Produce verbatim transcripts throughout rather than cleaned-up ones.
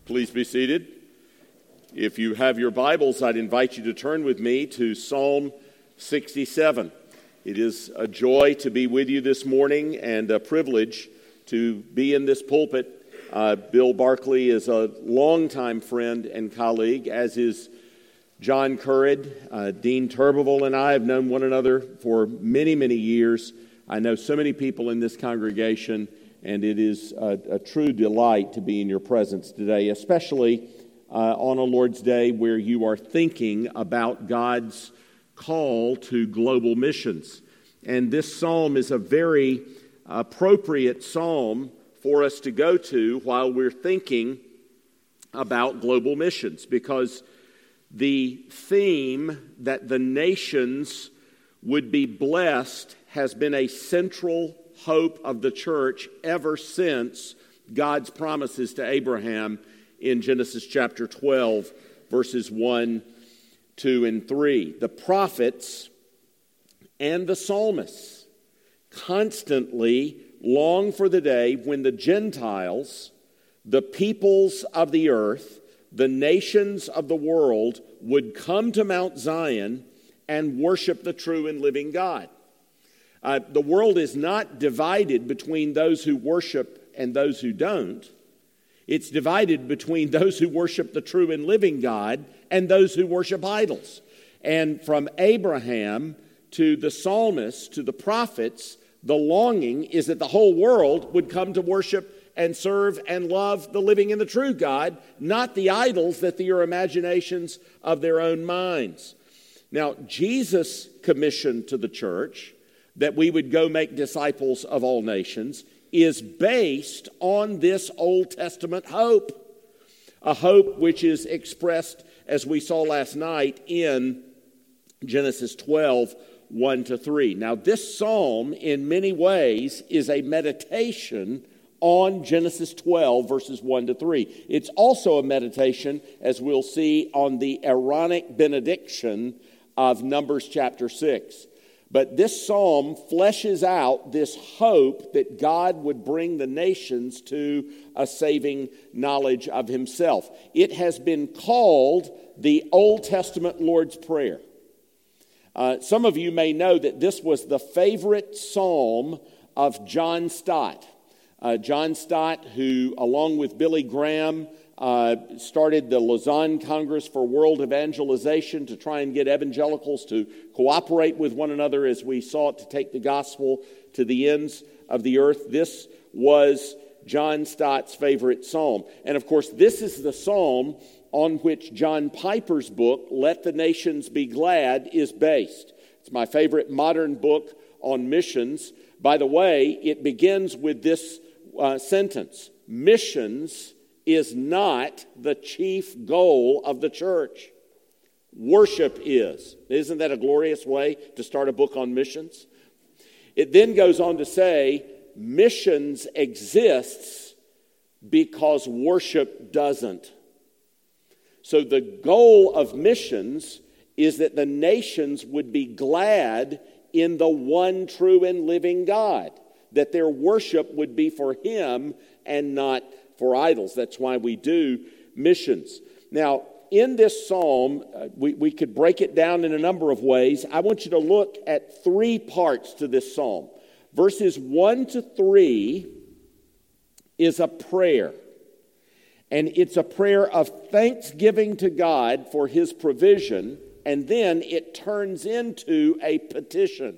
Please be seated. If you have your Bibles, I'd invite you to turn with me to Psalm sixty-seven. It is a joy to be with you this morning and a privilege to be in this pulpit. Uh, Bill Barkley is a longtime friend and colleague, as is John Currid. Uh, Dean Turberville and I have known one another for many, many years. I know so many people in this congregation, and it is a, a true delight to be in your presence today, especially uh, on a Lord's Day where you are thinking about God's call to global missions. And this psalm is a very appropriate psalm for us to go to while we're thinking about global missions, because the theme that the nations would be blessed has been a central hope of the church ever since God's promises to Abraham in Genesis chapter twelve, verses one, two, and three. The prophets and the psalmists constantly long for the day when the Gentiles, the peoples of the earth, the nations of the world would come to Mount Zion and worship the true and living God. Uh, the world is not divided between those who worship and those who don't. It's divided between those who worship the true and living God and those who worship idols. And from Abraham to the psalmists to the prophets, the longing is that the whole world would come to worship and serve and love the living and the true God, not the idols that are imaginations of their own minds. Now, Jesus' commission to the church, that we would go make disciples of all nations, is based on this Old Testament hope. A hope which is expressed, as we saw last night, in Genesis twelve, one to three. Now, this psalm, in many ways, is a meditation on Genesis twelve, verses one to three. It's also a meditation, as we'll see, on the Aaronic benediction of Numbers chapter six. But this psalm fleshes out this hope that God would bring the nations to a saving knowledge of himself. It has been called the Old Testament Lord's Prayer. Uh, some of you may know that this was the favorite psalm of John Stott. Uh, John Stott, who, along with Billy Graham, uh, started the Lausanne Congress for World Evangelization to try and get evangelicals to cooperate with one another as we sought to take the gospel to the ends of the earth. This was John Stott's favorite psalm. And of course, this is the psalm on which John Piper's book, Let the Nations Be Glad, is based. It's my favorite modern book on missions. By the way, it begins with this uh, sentence: missions is not the chief goal of the church. Worship is. Isn't that a glorious way to start a book on missions? It then goes on to say, missions exists because worship doesn't. So the goal of missions is that the nations would be glad in the one true and living God, that their worship would be for him and not for idols. That's why we do missions. Now, in this psalm, uh, we, we could break it down in a number of ways. I want you to look at three parts to this psalm. Verses one to three is a prayer. And it's a prayer of thanksgiving to God for his provision, and then it turns into a petition.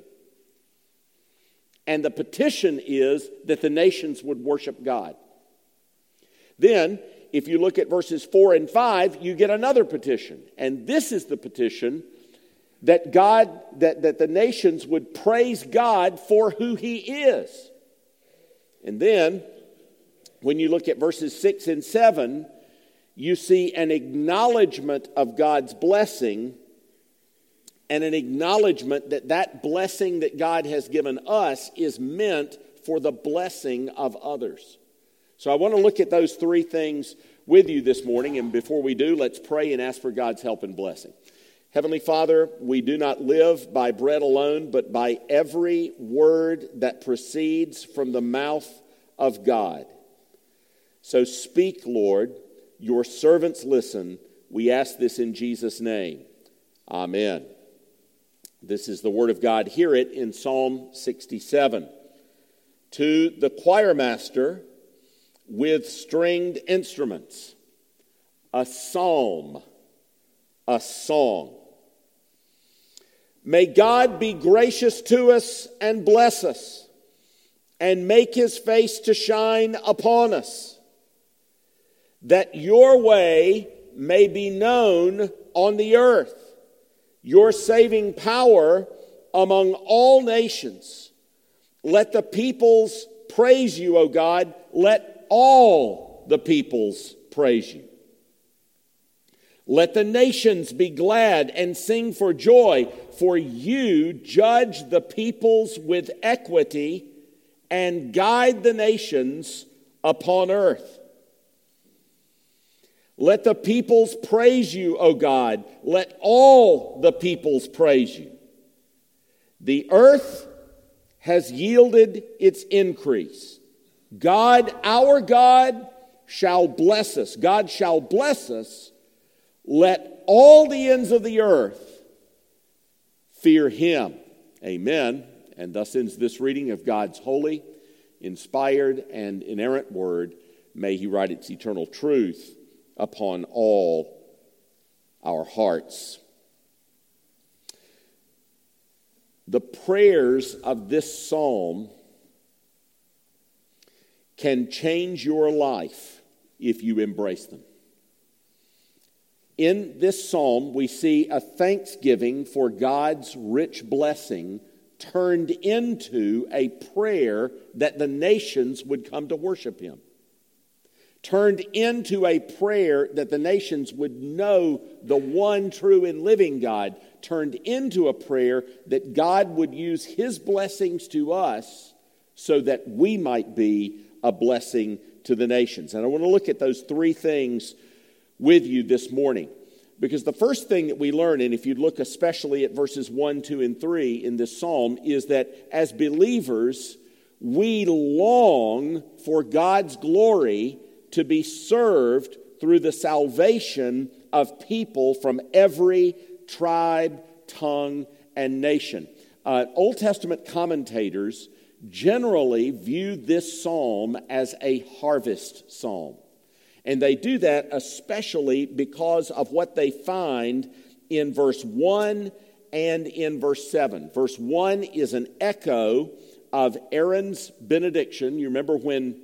And the petition is that the nations would worship God. Then, if you look at verses four and five, you get another petition. And this is the petition that God, that, that the nations would praise God for who he is. And then, when you look at verses six and seven, you see an acknowledgement of God's blessing and an acknowledgement that that blessing that God has given us is meant for the blessing of others. So I want to look at those three things with you this morning, and before we do, let's pray and ask for God's help and blessing. Heavenly Father, we do not live by bread alone, but by every word that proceeds from the mouth of God. So speak, Lord, Your servants listen. We ask this in Jesus' name. Amen. This is the word of God. Hear it in Psalm sixty-seven. To the choir master with stringed instruments, a psalm, a song. May God be gracious to us and bless us, and make his face to shine upon us, that your way may be known on the earth, your saving power among all nations. Let the peoples praise you, O God. Let all the peoples praise you. Let the nations be glad and sing for joy, for you judge the peoples with equity and guide the nations upon earth. Let the peoples praise you, O God. Let all the peoples praise you. The earth has yielded its increase. God, our God, shall bless us. God shall bless us. Let all the ends of the earth fear him. Amen. And thus ends this reading of God's holy, inspired, and inerrant word. May he write its eternal truth upon all our hearts. The prayers of this psalm can change your life if you embrace them. In this psalm, we see a thanksgiving for God's rich blessing turned into a prayer that the nations would come to worship him. Turned into a prayer that the nations would know the one true and living God. Turned into a prayer that God would use his blessings to us so that we might be a blessing to the nations. And I want to look at those three things with you this morning. Because the first thing that we learn, and if you look especially at verses one, two, and three in this psalm, is that as believers, we long for God's glory to be served through the salvation of people from every tribe, tongue, and nation. Uh, Old Testament commentators generally view this psalm as a harvest psalm. And they do that especially because of what they find in verse one and in verse seven. Verse one is an echo of Aaron's benediction. You remember when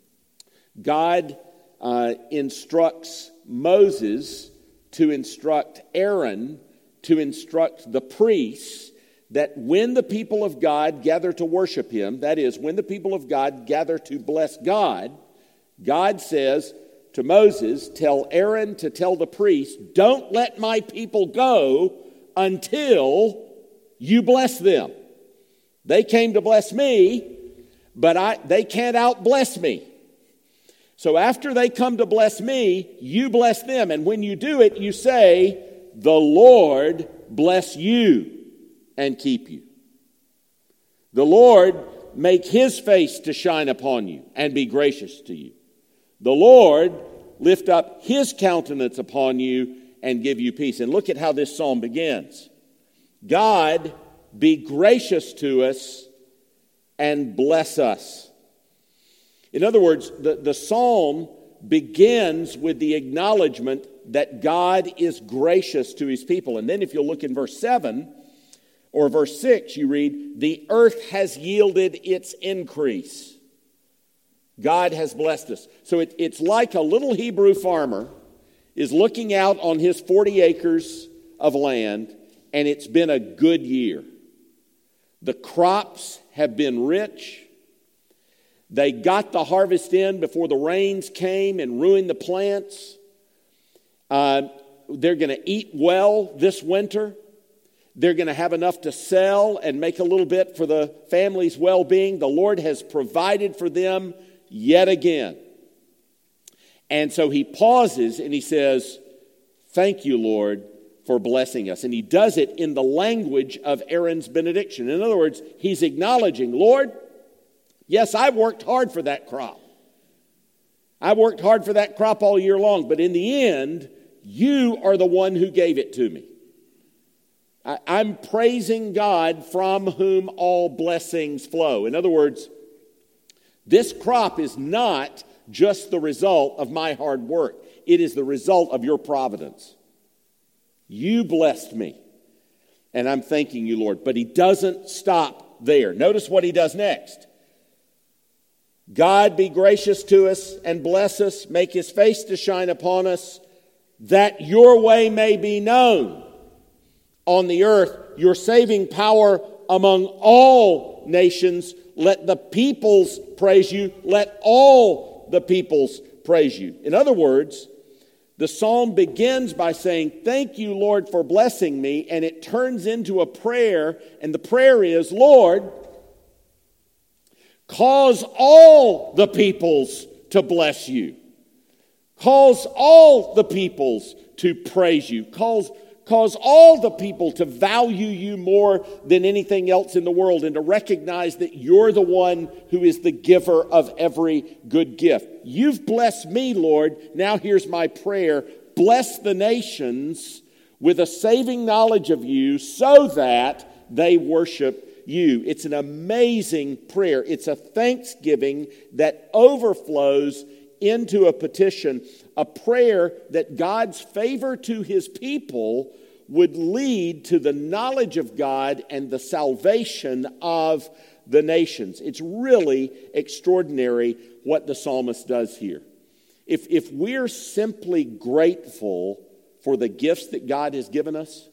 God uh, instructs Moses to instruct Aaron to instruct the priests that when the people of God gather to worship him, that is, when the people of God gather to bless God, God says to Moses, tell Aaron to tell the priests, don't let my people go until you bless them. They came to bless me, but I, they can't out-bless me. So after they come to bless me, you bless them. And when you do it, you say, the Lord bless you and keep you. The Lord make his face to shine upon you and be gracious to you. The Lord lift up his countenance upon you and give you peace. And look at how this psalm begins. God, be gracious to us and bless us. In other words, the, the psalm begins with the acknowledgement that God is gracious to his people. And then if you'll look in verse seven or verse six, you read, the earth has yielded its increase. God has blessed us. So it, it's like a little Hebrew farmer is looking out on his forty acres of land, and it's been a good year. The crops have been rich. They got the harvest in before the rains came and ruined the plants. Uh, they're going to eat well this winter. They're going to have enough to sell and make a little bit for the family's well-being. The Lord has provided for them yet again. And so he pauses and he says, thank you, Lord, for blessing us. And he does it in the language of Aaron's benediction. In other words, he's acknowledging, Lord, yes, I've worked hard for that crop. I worked hard for that crop all year long, but in the end, you are the one who gave it to me. I, I'm praising God from whom all blessings flow. In other words, this crop is not just the result of my hard work. It is the result of your providence. You blessed me, and I'm thanking you, Lord. But he doesn't stop there. Notice what he does next. God be gracious to us and bless us, make his face to shine upon us, that your way may be known on the earth, your saving power among all nations. Let the peoples praise you. Let all the peoples praise you. In other words, the psalm begins by saying, thank you, Lord, for blessing me, and it turns into a prayer, and the prayer is, Lord, cause all the peoples to bless you. Cause all the peoples to praise you. Cause, cause all the people to value you more than anything else in the world and to recognize that you're the one who is the giver of every good gift. You've blessed me, Lord. Now here's my prayer. Bless the nations with a saving knowledge of you so that they worship you. It's an amazing prayer. It's a thanksgiving that overflows into a petition, a prayer that God's favor to his people would lead to the knowledge of God and the salvation of the nations. It's really extraordinary what the psalmist does here. If, if we're simply grateful for the gifts that God has given us,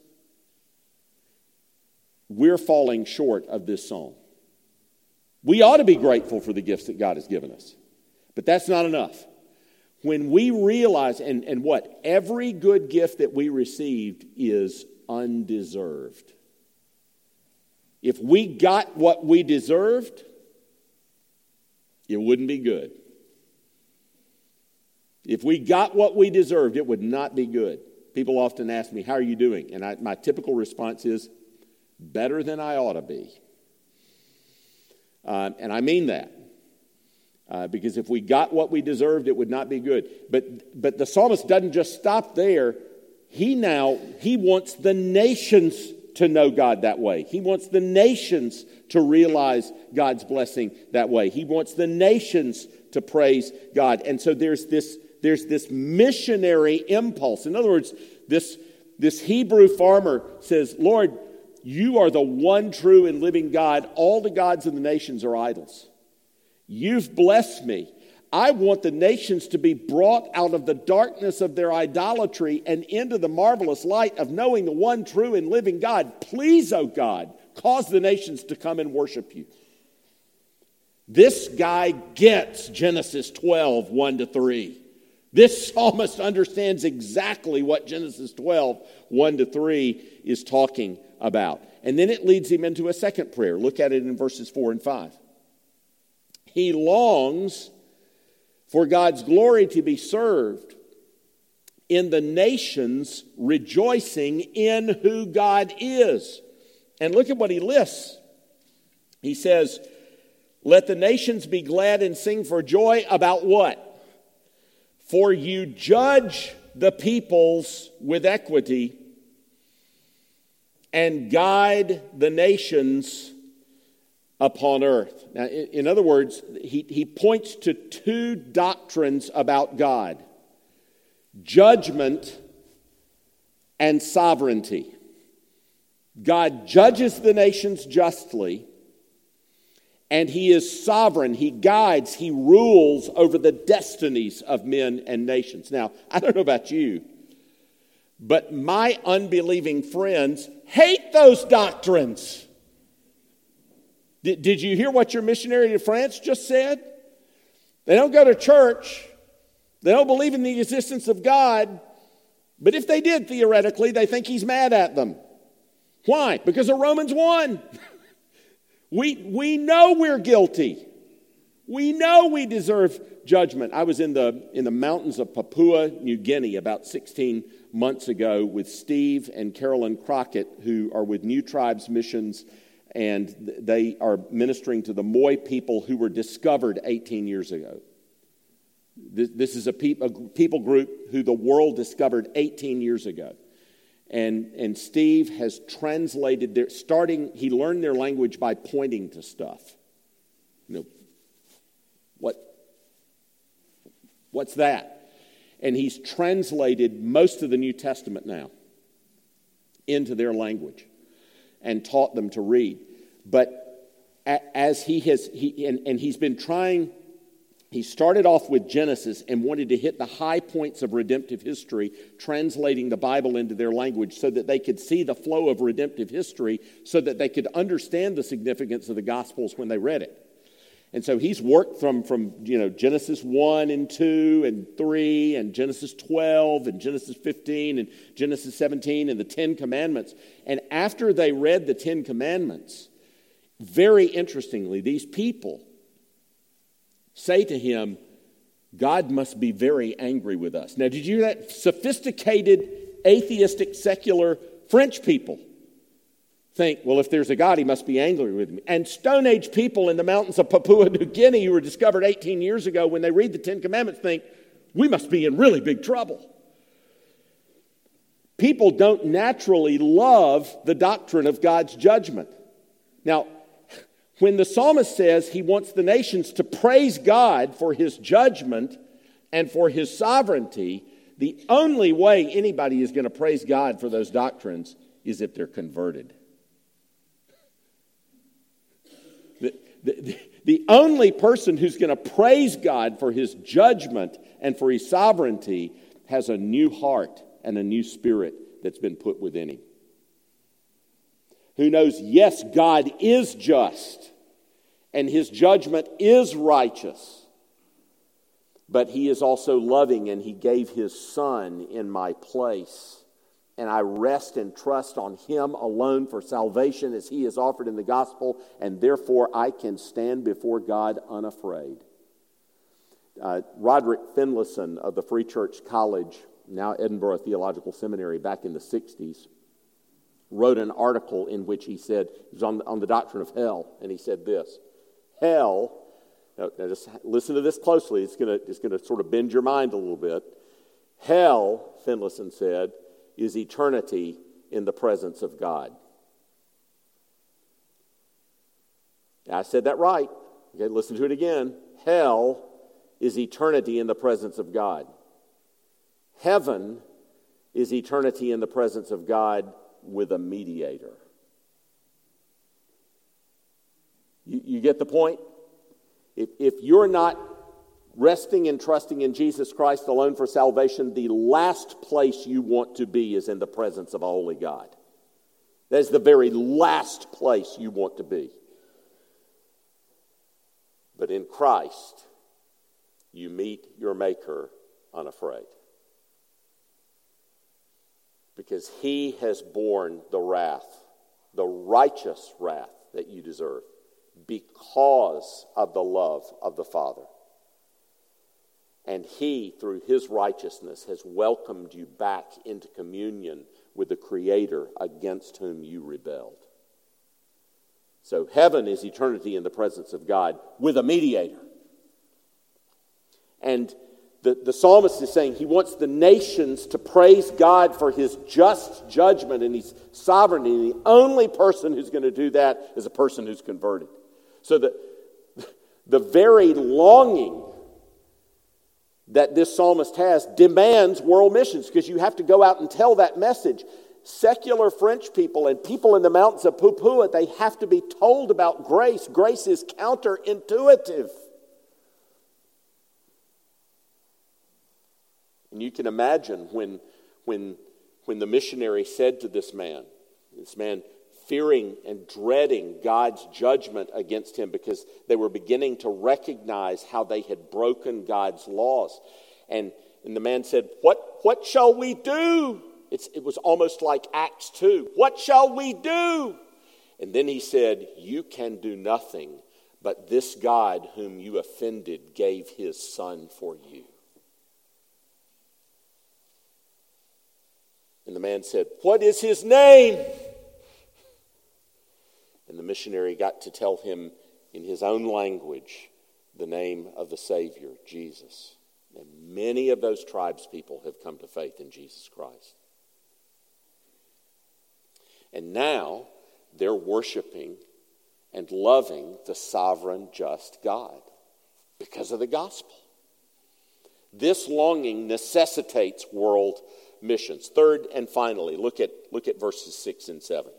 we're falling short of this psalm. We ought to be grateful for the gifts that God has given us. But that's not enough. When we realize, and, and what? Every good gift that we received is undeserved. If we got what we deserved, it wouldn't be good. If we got what we deserved, it would not be good. People often ask me, how are you doing? And I, my typical response is, better than I ought to be. Uh, and I mean that. Uh, because if we got what we deserved, it would not be good. But but the psalmist doesn't just stop there. He now, he wants the nations to know God that way. He wants the nations to realize God's blessing that way. He wants the nations to praise God. And so there's this, there's this missionary impulse. In other words, this, this Hebrew farmer says, Lord, you are the one true and living God. All the gods of the nations are idols. You've blessed me. I want the nations to be brought out of the darkness of their idolatry and into the marvelous light of knowing the one true and living God. Please, oh God, cause the nations to come and worship you. This guy gets Genesis twelve, one to three. This psalmist understands exactly what Genesis twelve, one to three is talking about. And then it leads him into a second prayer. Look at it in verses four and five. He longs for God's glory to be served in the nations, rejoicing in who God is. And look at what he lists. He says, let the nations be glad and sing for joy about what? For you judge the peoples with equity and guide the nations upon earth. Now, in other words, he, he points to two doctrines about God: judgment and sovereignty. God judges the nations justly, and he is sovereign. He guides, he rules over the destinies of men and nations. Now, I don't know about you, but my unbelieving friends hate those doctrines. Did, did you hear what your missionary to France just said? They don't go to church. They don't believe in the existence of God. But if they did, theoretically, they think he's mad at them. Why? Because of Romans one. we, we know we're guilty. We know we deserve judgment. I was in the, in the mountains of Papua New Guinea about sixteen months ago with Steve and Carolyn Crockett, who are with New Tribes Missions, and they are ministering to the Moy people who were discovered eighteen years ago. This, this is a, peop, a people group who the world discovered eighteen years ago. And, and Steve has translated their, starting, he learned their language by pointing to stuff. You know, what, what's that? And he's translated most of the New Testament now into their language and taught them to read. But as he has, he, and, and he's been trying, he started off with Genesis and wanted to hit the high points of redemptive history, translating the Bible into their language so that they could see the flow of redemptive history, so that they could understand the significance of the Gospels when they read it. And so he's worked from, from you know, Genesis one and two and three and Genesis twelve and Genesis fifteen and Genesis seventeen and the Ten Commandments. And after they read the Ten Commandments, very interestingly, these people say to him, God must be very angry with us. Now, did you hear that? Sophisticated, atheistic, secular French people think, well, if there's a God, he must be angry with me. And Stone Age people in the mountains of Papua New Guinea, who were discovered eighteen years ago, when they read the Ten Commandments, think, we must be in really big trouble. People don't naturally love the doctrine of God's judgment. Now, when the psalmist says he wants the nations to praise God for his judgment and for his sovereignty, the only way anybody is going to praise God for those doctrines is if they're converted. The, the, the only person who's going to praise God for his judgment and for his sovereignty has a new heart and a new spirit that's been put within him. Who knows, yes, God is just, and his judgment is righteous, but he is also loving, and he gave his son in my place. And I rest and trust on him alone for salvation as he is offered in the gospel, and therefore I can stand before God unafraid. Uh, Roderick Finlayson of the Free Church College, now Edinburgh Theological Seminary, back in the sixties, wrote an article in which he said, it was on, on the doctrine of hell, and he said this: hell, now, now just listen to this closely, it's going to it's going to sort of bend your mind a little bit. Hell, Finlayson said, is eternity in the presence of God. Now, I said that right. Okay, listen to it again. Hell is eternity in the presence of God. Heaven is eternity in the presence of God with a mediator. You, you get the point? If, if you're not resting and trusting in Jesus Christ alone for salvation, the last place you want to be is in the presence of a holy God. That is the very last place you want to be. But in Christ, you meet your Maker unafraid. Because he has borne the wrath, the righteous wrath that you deserve, because of the love of the Father. And he, through his righteousness, has welcomed you back into communion with the Creator against whom you rebelled. So heaven is eternity in the presence of God with a mediator. And the, the psalmist is saying he wants the nations to praise God for his just judgment and his sovereignty. And the only person who's going to do that is a person who's converted. So the, the very longing that this psalmist has demands world missions, because you have to go out and tell that message. Secular French people and people in the mountains of Papua, they have to be told about grace. Grace is counterintuitive. And you can imagine when, when, when the missionary said to this man, this man fearing and dreading God's judgment against him because they were beginning to recognize how they had broken God's laws. And, and the man said, what, what shall we do? It's, it was almost like Acts two. What shall we do? And then he said, you can do nothing, but this God whom you offended gave his son for you. And the man said, what is his name? And the missionary got to tell him in his own language the name of the Savior, Jesus. And many of those tribes people have come to faith in Jesus Christ. And now they're worshiping and loving the sovereign, just God because of the gospel. This longing necessitates world missions. Third and finally, look at, look at verses six and seven.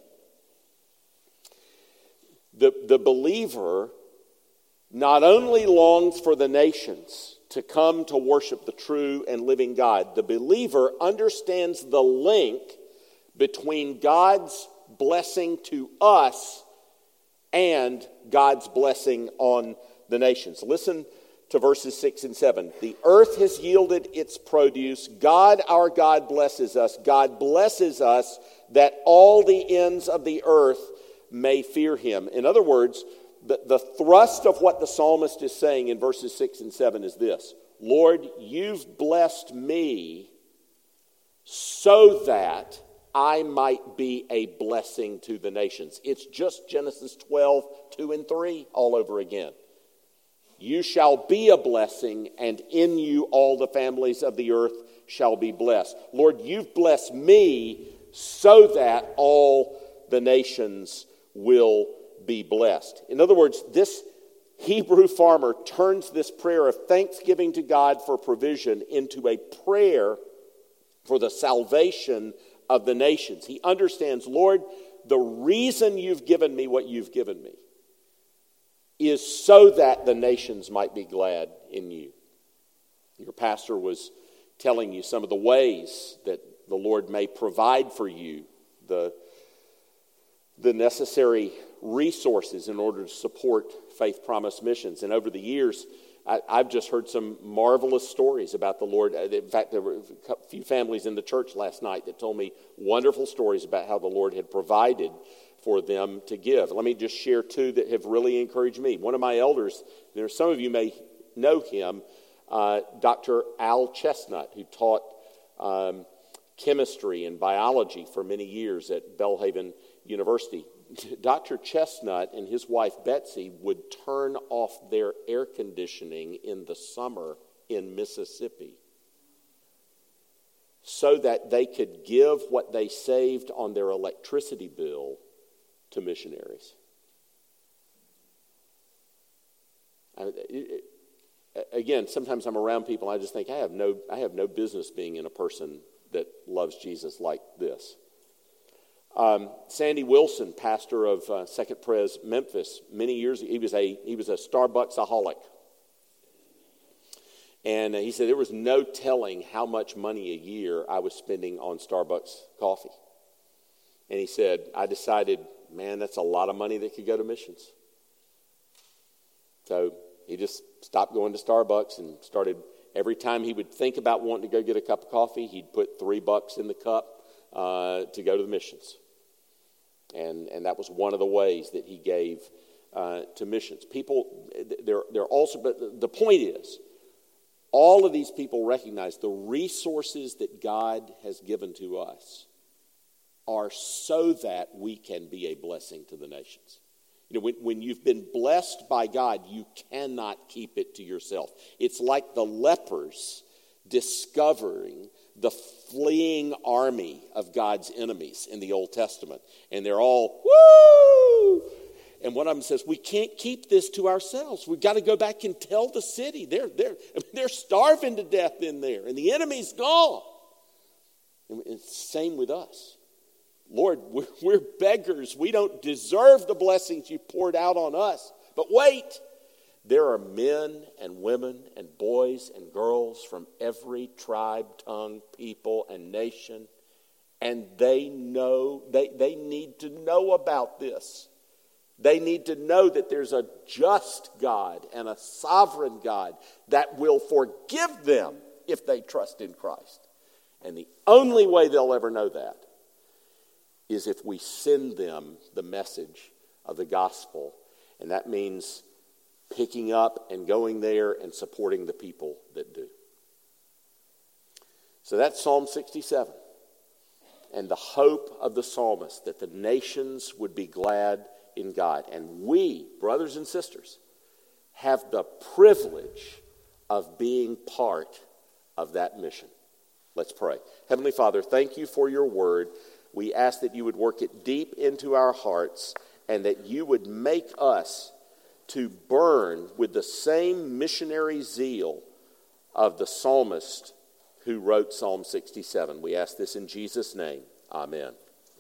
The, the believer not only longs for the nations to come to worship the true and living God, the believer understands the link between God's blessing to us and God's blessing on the nations. Listen to verses six and seven. The earth has yielded its produce. God, our God, blesses us. God blesses us that all the ends of the earth may fear him. In other words, the, the thrust of what the psalmist is saying in verses six and seven is this: Lord, you've blessed me so that I might be a blessing to the nations. It's just Genesis twelve, two and three all over again. You shall be a blessing, and in you all the families of the earth shall be blessed. Lord, you've blessed me so that all the nations will be blessed. In other words, this Hebrew farmer turns this prayer of thanksgiving to God for provision into a prayer for the salvation of the nations. He understands, Lord, the reason you've given me what you've given me is so that the nations might be glad in you. Your pastor was telling you some of the ways that the Lord may provide for you the, the necessary resources in order to support Faith Promise missions. And over the years, I, I've just heard some marvelous stories about the Lord. In fact, there were a few families in the church last night that told me wonderful stories about how the Lord had provided for them to give. Let me just share two that have really encouraged me. One of my elders, there some of you may know him, uh, Doctor Al Chestnut, who taught um, chemistry and biology for many years at Belhaven University. Doctor Chestnut and his wife Betsy would turn off their air conditioning in the summer in Mississippi so that they could give what they saved on their electricity bill to missionaries. I, it, it, again, sometimes I'm around people and I just think I have no I have no business being in a person that loves Jesus like this. Um, Sandy Wilson, pastor of uh, Second Pres Memphis, many years ago, he was a he was a Starbucksaholic, and uh, he said there was no telling how much money a year I was spending on Starbucks coffee. And he said, I decided, man, that's a lot of money that could go to missions. So he just stopped going to Starbucks and started, every time he would think about wanting to go get a cup of coffee, he'd put three bucks in the cup uh, to go to the missions. And and that was one of the ways that he gave uh, to missions. People, they're, they're also, but the point is, all of these people recognize the resources that God has given to us are so that we can be a blessing to the nations. You know, when, when you've been blessed by God, you cannot keep it to yourself. It's like the lepers discovering the fleeing army of God's enemies in the Old Testament. And they're all, woo! And one of them says, we can't keep this to ourselves. We've got to go back and tell the city. They're, they're, they're starving to death in there, and the enemy's gone. And it's the same with us. Lord, we're, we're beggars. We don't deserve the blessings you poured out on us. But wait, there are men and women and boys and girls from every tribe, tongue, people, and nation, and they know, they, they need to know about this. They need to know that there's a just God and a sovereign God that will forgive them if they trust in Christ. And the only way they'll ever know that is if we send them the message of the gospel. And that means picking up and going there and supporting the people that do. So that's Psalm sixty-seven. And the hope of the psalmist that the nations would be glad in God. And we, brothers and sisters, have the privilege of being part of that mission. Let's pray. Heavenly Father, thank you for your word. We ask that you would work it deep into our hearts and that you would make us to burn with the same missionary zeal of the psalmist who wrote Psalm sixty-seven. We ask this in Jesus' name. Amen.